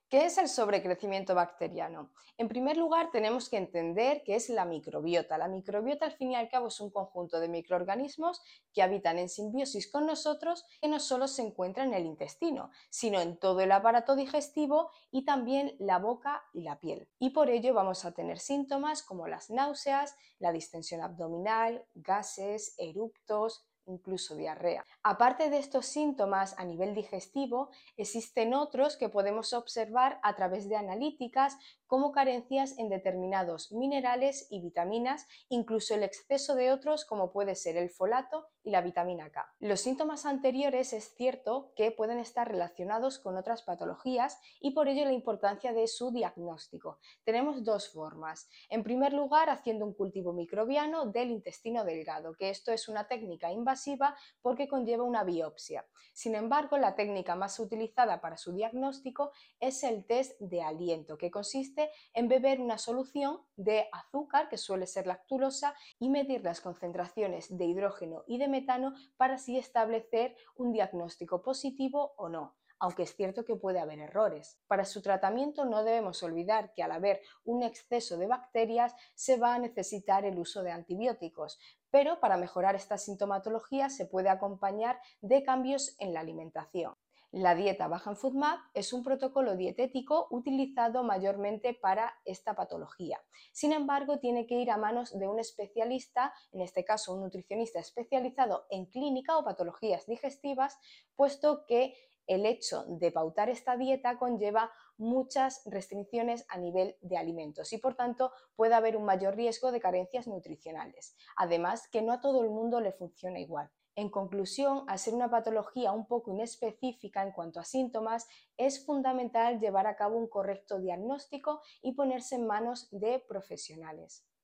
¿Qué es el sobrecrecimiento bacteriano? En primer lugar, tenemos que entender qué es la microbiota. La microbiota, al fin y al cabo, es un conjunto de microorganismos que habitan en simbiosis con nosotros, que no solo se encuentra en el intestino, sino en todo el aparato digestivo y también la boca y la piel. Y por ello vamos a tener síntomas como las náuseas, la distensión abdominal, gases, eruptos, incluso diarrea. Aparte de estos síntomas a nivel digestivo, existen otros que podemos observar a través de analíticas como carencias en determinados minerales y vitaminas, incluso el exceso de otros como puede ser el folato y la vitamina K. Los síntomas anteriores es cierto que pueden estar relacionados con otras patologías y por ello la importancia de su diagnóstico. Tenemos dos formas. En primer lugar, haciendo un cultivo microbiano del intestino delgado, que esto es una técnica invasiva porque conlleva una biopsia. Sin embargo, la técnica más utilizada para su diagnóstico es el test de aliento, que consiste en beber una solución de azúcar, que suele ser lactulosa, y medir las concentraciones de hidrógeno y de metano para así establecer un diagnóstico positivo o no, aunque es cierto que puede haber errores. Para su tratamiento no debemos olvidar que al haber un exceso de bacterias se va a necesitar el uso de antibióticos, pero para mejorar esta sintomatología se puede acompañar de cambios en la alimentación. La dieta baja en FODMAP es un protocolo dietético utilizado mayormente para esta patología. Sin embargo, tiene que ir a manos de un especialista, en este caso un nutricionista especializado en clínica o patologías digestivas, puesto que el hecho de pautar esta dieta conlleva muchas restricciones a nivel de alimentos y por tanto puede haber un mayor riesgo de carencias nutricionales. Además, que no a todo el mundo le funciona igual. En conclusión, al ser una patología un poco inespecífica en cuanto a síntomas, es fundamental llevar a cabo un correcto diagnóstico y ponerse en manos de profesionales.